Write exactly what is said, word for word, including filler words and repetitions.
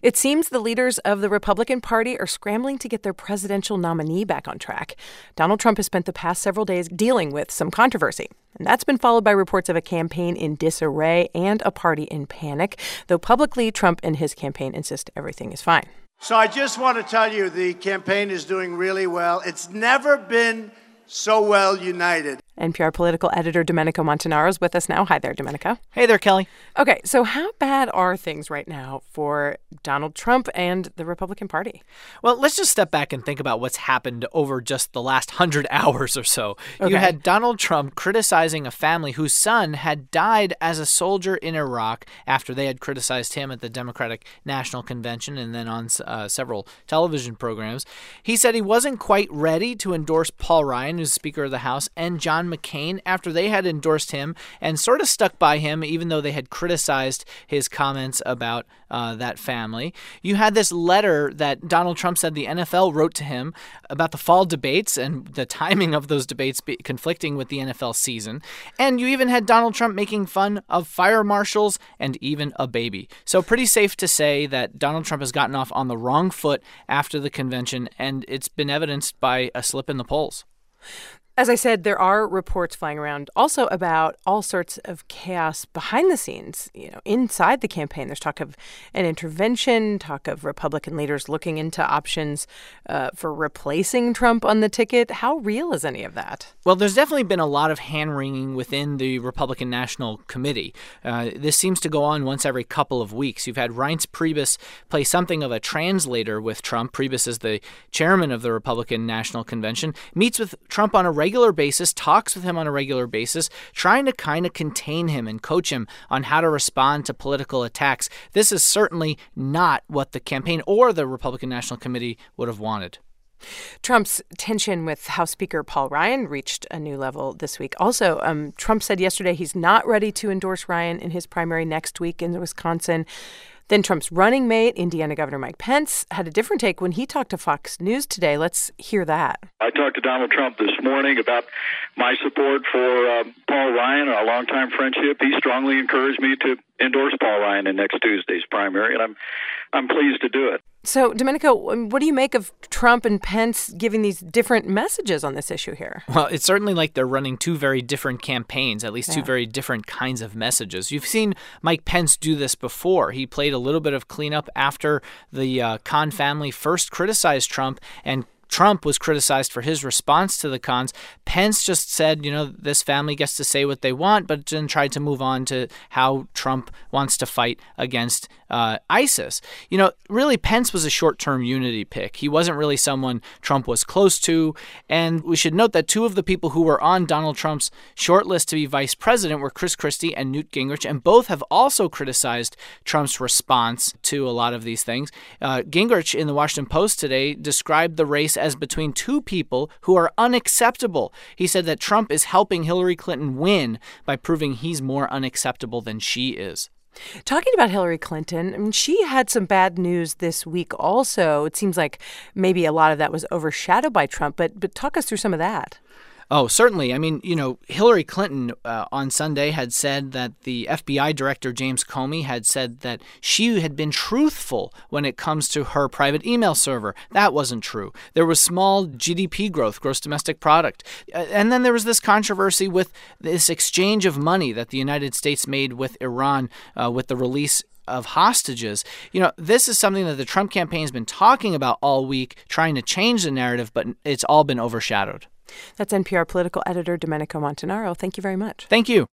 It seems the leaders of the Republican Party are scrambling to get their presidential nominee back on track. Donald Trump has spent the past several days dealing with some controversy, and that's been followed by reports of a campaign in disarray and a party in panic, though publicly Trump and his campaign insist everything is fine. So I just want to tell you the campaign is doing really well. It's never been so well united. N P R political editor Domenico Montanaro is with us now. Hi there, Domenico. Hey there, Kelly. Okay, so how bad are things right now for Donald Trump and the Republican Party? Well, let's just step back and think about what's happened over just the last hundred hours or so. Okay. You had Donald Trump criticizing a family whose son had died as a soldier in Iraq after they had criticized him at the Democratic National Convention and then on uh, several television programs. He said he wasn't quite ready to endorse Paul Ryan, who's Speaker of the House, and John McCain after they had endorsed him and sort of stuck by him, even though they had criticized his comments about uh, that family. You had this letter that Donald Trump said the N F L wrote to him about the fall debates and the timing of those debates be conflicting with the N F L season. And you even had Donald Trump making fun of fire marshals and even a baby. So pretty safe to say that Donald Trump has gotten off on the wrong foot after the convention, and it's been evidenced by a slip in the polls. As I said, there are reports flying around also about all sorts of chaos behind the scenes, you know, inside the campaign. There's talk of an intervention, talk of Republican leaders looking into options uh, for replacing Trump on the ticket. How real is any of that? Well, there's definitely been a lot of hand-wringing within the Republican National Committee. Uh, this seems to go on once every couple of weeks. You've had Reince Priebus play something of a translator with Trump. Priebus is the chairman of the Republican National Convention, meets with Trump on a regular regular basis, talks with him on a regular basis, trying to kind of contain him and coach him on how to respond to political attacks. This is certainly not what the campaign or the Republican National Committee would have wanted. Trump's tension with House Speaker Paul Ryan reached a new level this week. Also, um, Trump said yesterday he's not ready to endorse Ryan in his primary next week in Wisconsin. Then Trump's running mate, Indiana Governor Mike Pence, had a different take when he talked to Fox News today. Let's hear that. I talked to Donald Trump this morning about my support for uh, Paul Ryan, our longtime friendship. He strongly encouraged me to endorse Paul Ryan in next Tuesday's primary, and I'm I'm pleased to do it. So, Domenico, what do you make of Trump and Pence giving these different messages on this issue here? Well, it's certainly like they're running two very different campaigns, at least yeah. two very different kinds of messages. You've seen Mike Pence do this before. He played a little bit of cleanup after the uh, Khan family first criticized Trump, and Trump was criticized for his response to the Khans. Pence just said, you know, this family gets to say what they want, but then tried to move on to how Trump wants to fight against uh, ISIS. You know, really, Pence was a short-term unity pick. He wasn't really someone Trump was close to. And we should note that two of the people who were on Donald Trump's shortlist to be vice president were Chris Christie and Newt Gingrich, and both have also criticized Trump's response to a lot of these things. Uh, Gingrich, in the Washington Post today, described the race as between two people who are unacceptable. He said that Trump is helping Hillary Clinton win by proving he's more unacceptable than she is. Talking about Hillary Clinton, I mean, she had some bad news this week also. It seems like maybe a lot of that was overshadowed by Trump, but but talk us through some of that. Oh, certainly. I mean, you know, Hillary Clinton uh, on Sunday had said that the F B I director, James Comey, had said that she had been truthful when it comes to her private email server. That wasn't true. There was small G D P growth, gross domestic product. Uh, and then there was this controversy with this exchange of money that the United States made with Iran uh, with the release of hostages. You know, this is something that the Trump campaign has been talking about all week, trying to change the narrative, but it's all been overshadowed. That's N P R political editor Domenico Montanaro. Thank you very much. Thank you.